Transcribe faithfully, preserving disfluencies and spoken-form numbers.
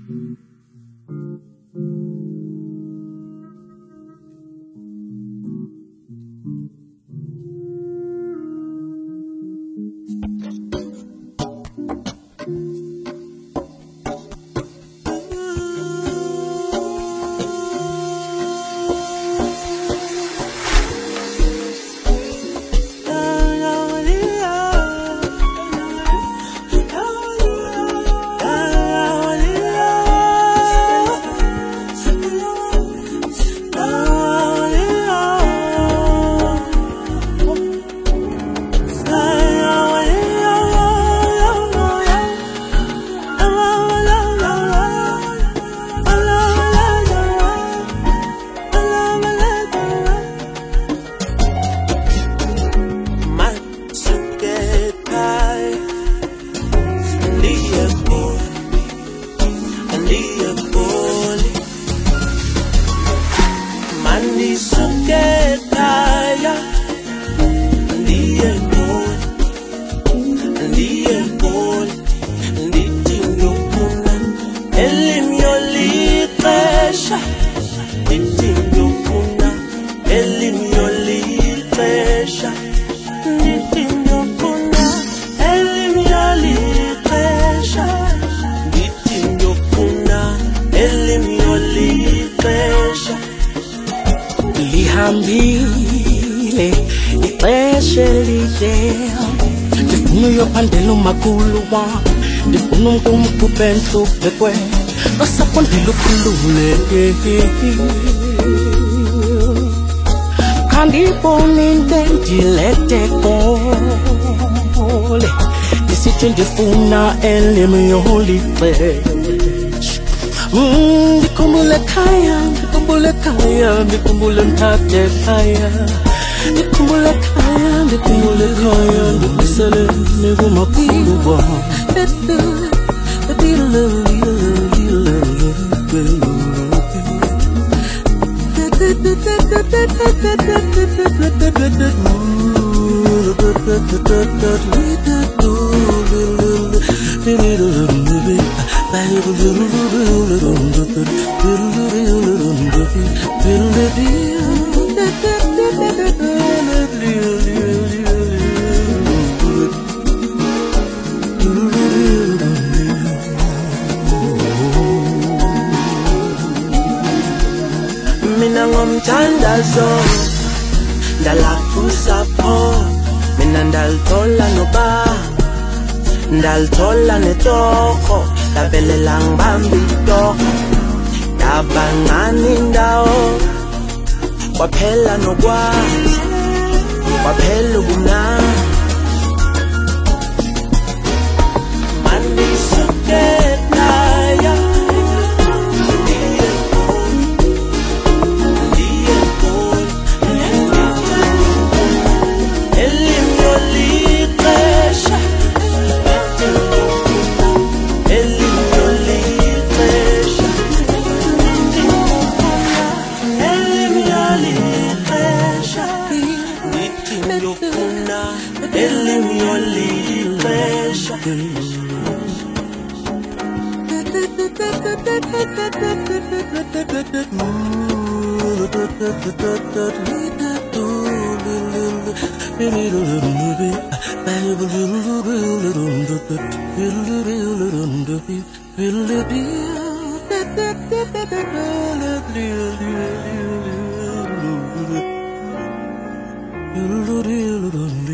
Lihambile ixesha elide ndifuna uyophandela umakhulu wam ndifuna umnkumkhuphe entluphe nosapho ndilukhulule khandibone into endilete kole ndisithi ndifuna elimi yolixesha ndikhumbule ekhaya ndikhumbule ekhaya ndikhumbule mthathe ekhaya ndikhumbule ekhaya ndikhumbule ekhaya ndibisele kumakhulu wam Mina ngomthandazo ndalakusapho mina ndalithola noba ndalithola netoko lavelela ngibamba itoko ndabancane indawo kwaphela nokwazi kwaphela ubumnandi Little